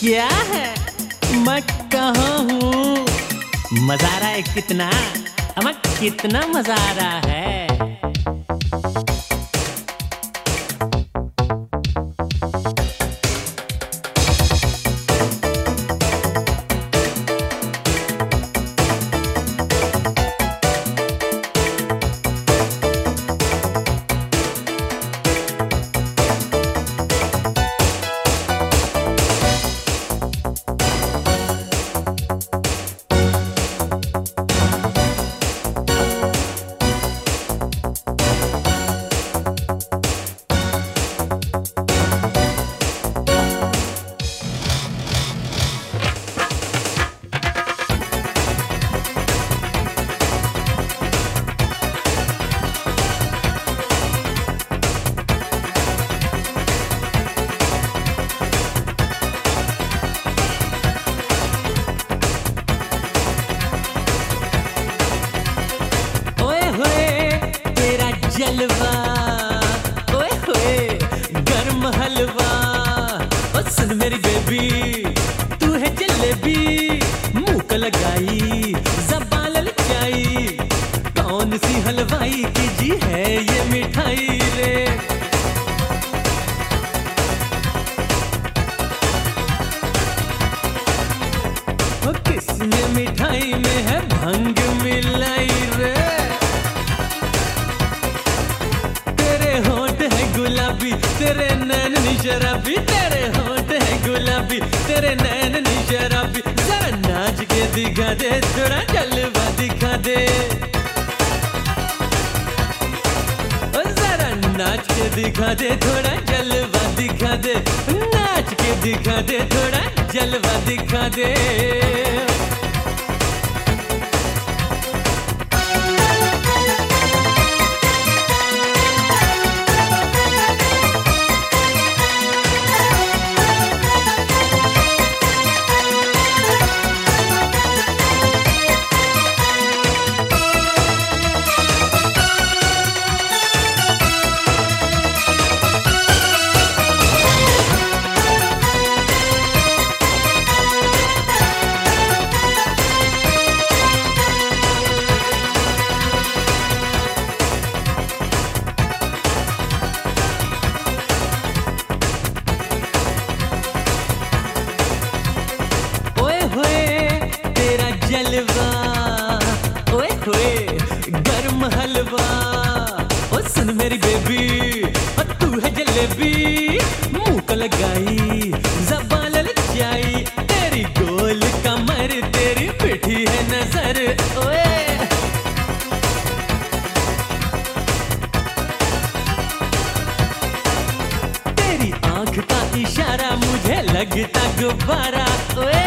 क्या है? मैं कहाँ हूँ? मजा आ रहा है कितना? अम्मा कितना मजा आ रहा है? जलवा ओए होए गर्म हलवा, ओ सुन मेरी बेबी तू है जलेबी, मुंह को लगाई ज़बान ललचाई, कौन सी हलवाई की जी है ये मिठाई रे। ओ किसने मिठाई में है भंग मिलाई रे, गुलाबी तेरे नैन शराबी, तेरे होंठ है गुलाबी तेरे नैन शराबी, जरा नाच के दिखा दे थोड़ा जलवा दिखा दे, ओ जरा नाच के दिखा दे थोड़ा जलवा दिखा दे, नाच के दिखा दे थोड़ा जलवा दिखा दे। जलवा ओए होए गर्म हलवा, ओ सुन मेरी बेबी ओ तू है जलेबी, मुंह को लगाई ज़बान ललचाई, तेरी गोल कमर तेरी मीठी है नजर ओए, तेरी आंख का इशारा मुझे लगता गुब्बारा ओए,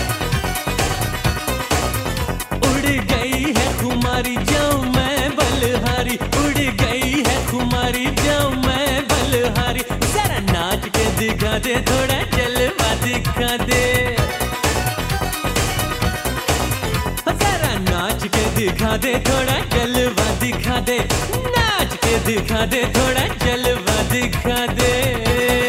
खुमारी जाऊं मैं बलहारी, उड़ गई है खुमारी जाऊं मैं बलहारी, जरा नाच के दिखा दे थोड़ा जलवा दिखा दे, जरा नाच के दिखा दे थोड़ा जलवा दिखा दे, नाच के दिखा दे थोड़ा जलवा दिखा दे।